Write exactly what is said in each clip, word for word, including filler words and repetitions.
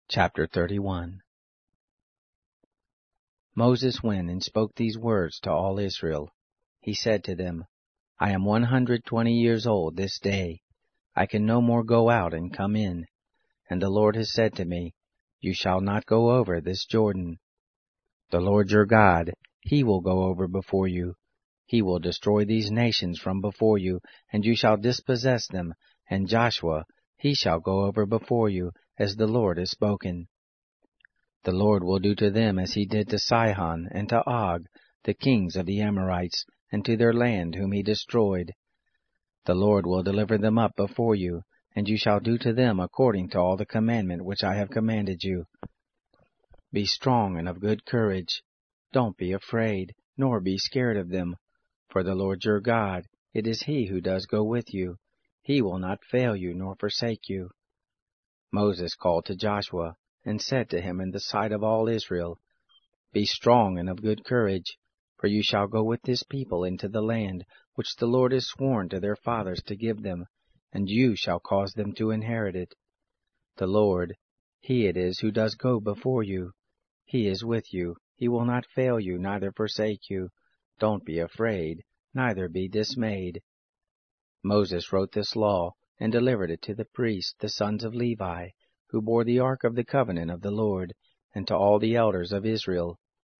Chapter thirty-one. Moses went and spoke these words to all Israel. He said to them, I am one hundred twenty years old this day. I can no more go out and come in. And the Lord has said to me, You shall not go over this Jordan. The Lord your God, He will go over before you. He will destroy these nations from before you, and you shall dispossess them, and Joshua, he shall go over before you, as the Lord has spoken. The Lord will do to them as he did to Sihon and to Og, the kings of the Amorites, and to their land whom he destroyed. The Lord will deliver them up before you, and you shall do to them according to all the commandment which I have commanded you. Be strong and of good courage. Don't be afraid, nor be scared of them. For the Lord your God, it is He who does go with you. He will not fail you nor forsake you. Moses called to Joshua, and said to him in the sight of all Israel, Be strong and of good courage, for you shall go with this people into the land which the Lord has sworn to their fathers to give them, and you shall cause them to inherit it. The Lord, He it is who does go before you. He is with you. He will not fail you, neither forsake you. Don't be afraid, neither be dismayed. Moses wrote this law, and delivered it to the priests, the sons of Levi, who bore the ark of the covenant of the Lord, and to all the elders of Israel.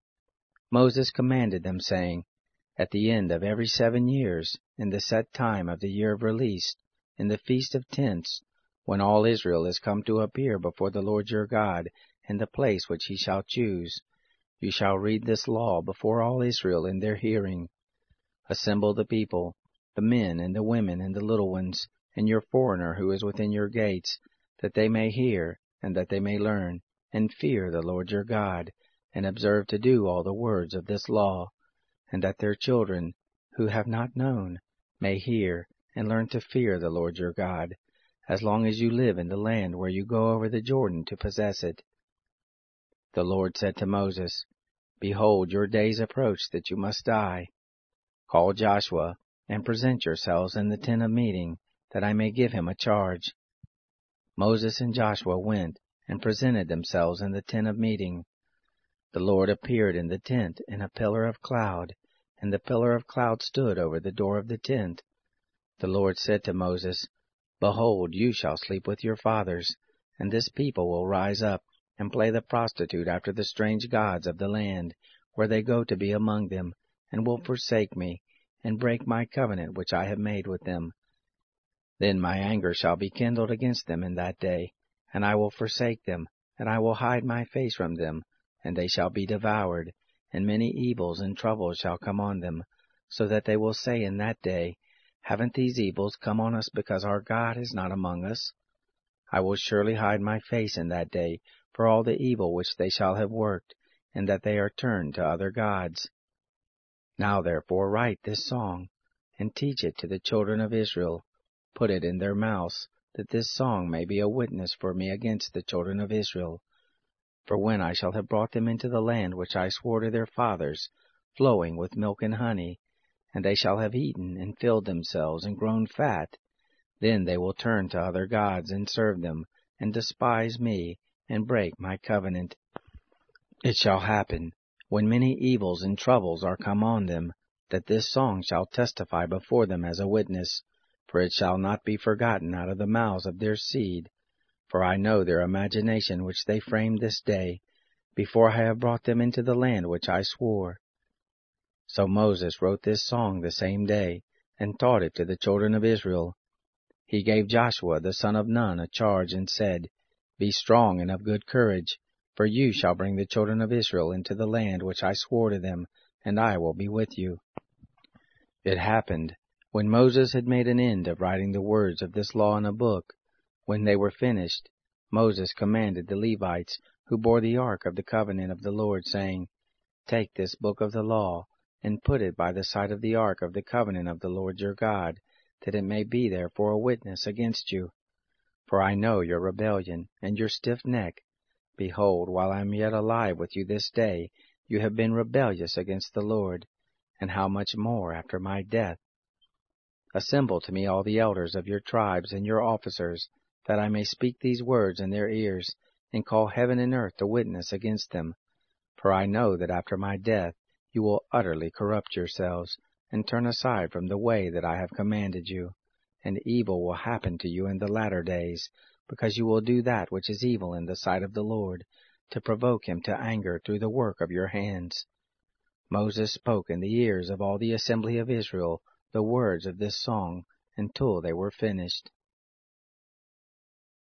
Moses commanded them, saying, At the end of every seven years, in the set time of the year of release, in the feast of tents, when all Israel is come to appear before the Lord your God, in the place which he shall choose, you shall read this law before all Israel in their hearing. Assemble the people, the men and the women and the little ones, and your foreigner who is within your gates, that they may hear, and that they may learn, and fear the Lord your God, and observe to do all the words of this law, and that their children, who have not known, may hear, and learn to fear the Lord your God, as long as you live in the land where you go over the Jordan to possess it. The Lord said to Moses, Behold, your days approach that you must die. Call Joshua, and present yourselves in the tent of meeting, that I may give him a charge. Moses and Joshua went, and presented themselves in the tent of meeting. The Lord appeared in the tent in a pillar of cloud, and the pillar of cloud stood over the door of the tent. The Lord said to Moses, Behold, you shall sleep with your fathers, and this people will rise up, and play the prostitute after the strange gods of the land, where they go to be among them, and will forsake me, and break my covenant which I have made with them. Then my anger shall be kindled against them in that day, and I will forsake them, and I will hide my face from them, and they shall be devoured, and many evils and troubles shall come on them, so that they will say in that day, Haven't these evils come on us because our God is not among us? I will surely hide my face in that day for all the evil which they shall have worked, and that they are turned to other gods. Now therefore write this song, and teach it to the children of Israel. Put it in their mouths, that this song may be a witness for me against the children of Israel. For when I shall have brought them into the land which I swore to their fathers, flowing with milk and honey, and they shall have eaten and filled themselves and grown fat, then they will turn to other gods and serve them, and despise me, and break my covenant. It shall happen, when many evils and troubles are come on them, that this song shall testify before them as a witness, for it shall not be forgotten out of the mouths of their seed. For I know their imagination which they framed this day, before I have brought them into the land which I swore. So Moses wrote this song the same day, and taught it to the children of Israel. He gave Joshua the son of Nun a charge, and said, Be strong and of good courage, for you shall bring the children of Israel into the land which I swore to them, and I will be with you. It happened, when Moses had made an end of writing the words of this law in a book, when they were finished, Moses commanded the Levites, who bore the ark of the covenant of the Lord, saying, Take this book of the law, and put it by the side of the ark of the covenant of the Lord your God, that it may be there for a witness against you. For I know your rebellion, and your stiff neck. Behold, while I am yet alive with you this day, you have been rebellious against the Lord, and how much more after my death? Assemble to me all the elders of your tribes and your officers, that I may speak these words in their ears, and call heaven and earth to witness against them. For I know that after my death you will utterly corrupt yourselves, and turn aside from the way that I have commanded you. And evil will happen to you in the latter days, because you will do that which is evil in the sight of the Lord, to provoke him to anger through the work of your hands. Moses spoke in the ears of all the assembly of Israel the words of this song until they were finished.